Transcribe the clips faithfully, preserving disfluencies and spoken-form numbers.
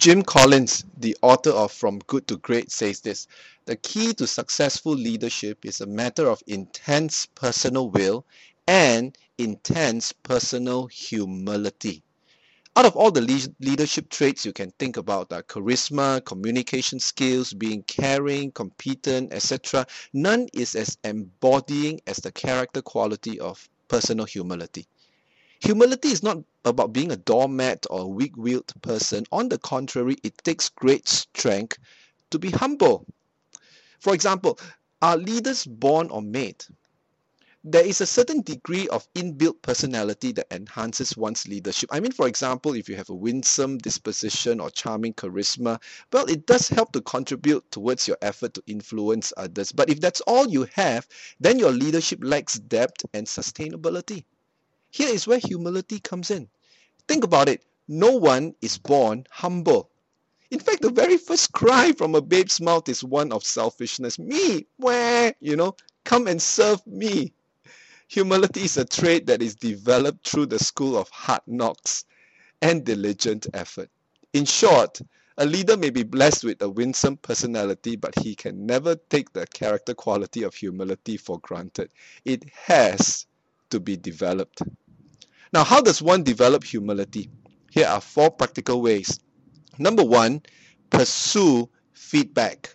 Jim Collins, the author of From Good to Great, says this: the key to successful leadership is a matter of intense personal will and intense personal humility. Out of all the le- leadership traits you can think about, uh, charisma, communication skills, being caring, competent, et cetera, none is as embodying as the character quality of personal humility. Humility is not about being a doormat or a weak-willed person. On the contrary, it takes great strength to be humble. For example, are leaders born or made? There is a certain degree of inbuilt personality that enhances one's leadership. I mean, for example, if you have a winsome disposition or charming charisma, well, it does help to contribute towards your effort to influence others. But if that's all you have, then your leadership lacks depth and sustainability. Here is where humility comes in. Think about it. No one is born humble. In fact, the very first cry from a babe's mouth is one of selfishness. Me, where, you know, come and serve me. Humility is a trait that is developed through the school of hard knocks and diligent effort. In short, a leader may be blessed with a winsome personality, but he can never take the character quality of humility for granted. It has to be developed. Now, how does one develop humility? Here are four practical ways. Number one, pursue feedback.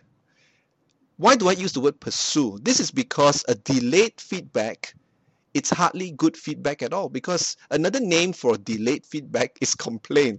Why do I use the word pursue? This is because a delayed feedback, it's hardly good feedback at all, because another name for delayed feedback is complaint.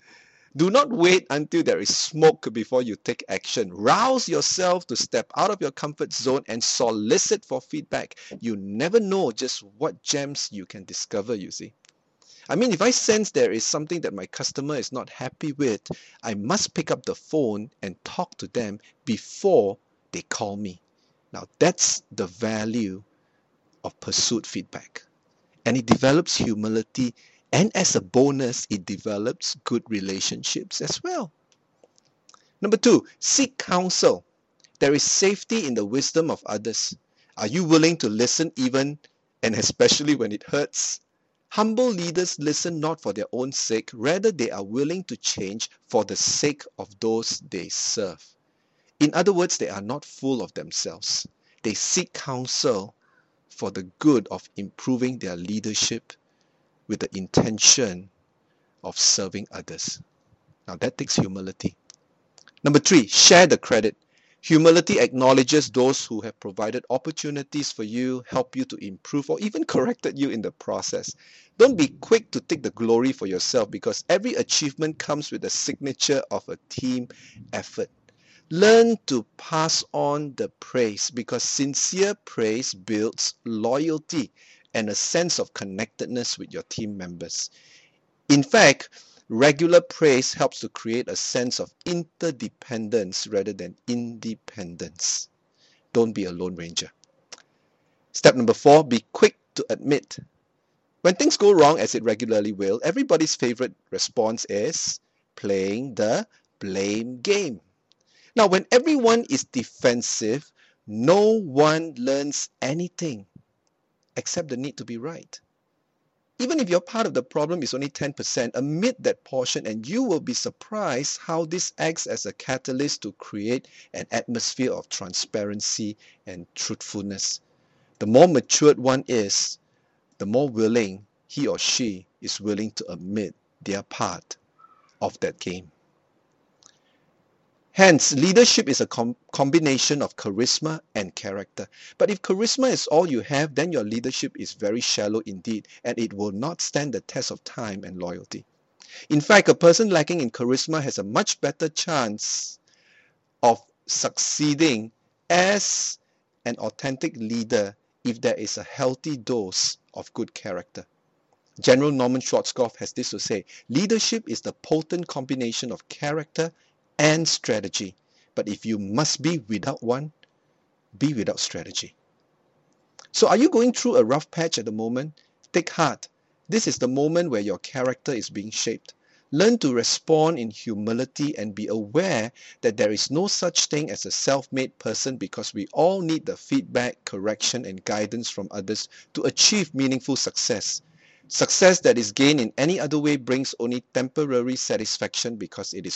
Do not wait until there is smoke before you take action. Rouse yourself to step out of your comfort zone and solicit for feedback. You never know just what gems you can discover, you see. I mean, if I sense there is something that my customer is not happy with, I must pick up the phone and talk to them before they call me. Now, that's the value of pursued feedback. And it develops humility, and as a bonus, it develops good relationships as well. Number two, seek counsel. There is safety in the wisdom of others. Are you willing to listen even and especially when it hurts? Humble leaders listen not for their own sake, rather they are willing to change for the sake of those they serve. In other words, they are not full of themselves. They seek counsel for the good of improving their leadership with the intention of serving others. Now that takes humility. Number three, share the credit. Humility acknowledges those who have provided opportunities for you, help you to improve, or even corrected you in the process. Don't be quick to take the glory for yourself, because every achievement comes with a signature of a team effort. Learn to pass on the praise, because sincere praise builds loyalty and a sense of connectedness with your team members. In fact, regular praise helps to create a sense of interdependence rather than independence. Don't be a lone ranger. Step number four, be quick to admit. When things go wrong, as it regularly will, everybody's favorite response is playing the blame game. Now, when everyone is defensive, no one learns anything except the need to be right. Even if your part of the problem is only ten percent, admit that portion and you will be surprised how this acts as a catalyst to create an atmosphere of transparency and truthfulness. The more matured one is, the more willing he or she is willing to admit their part of that game. Hence, leadership is a com combination of charisma and character. But if charisma is all you have, then your leadership is very shallow indeed, and it will not stand the test of time and loyalty. In fact, a person lacking in charisma has a much better chance of succeeding as an authentic leader if there is a healthy dose of good character. General Norman Schwarzkopf has this to say: leadership is the potent combination of character and strategy. But if you must be without one, be without strategy. So are you going through a rough patch at the moment? Take heart. This is the moment where your character is being shaped. Learn to respond in humility and be aware that there is no such thing as a self-made person, because we all need the feedback, correction, and guidance from others to achieve meaningful success. Success that is gained in any other way brings only temporary satisfaction, because it is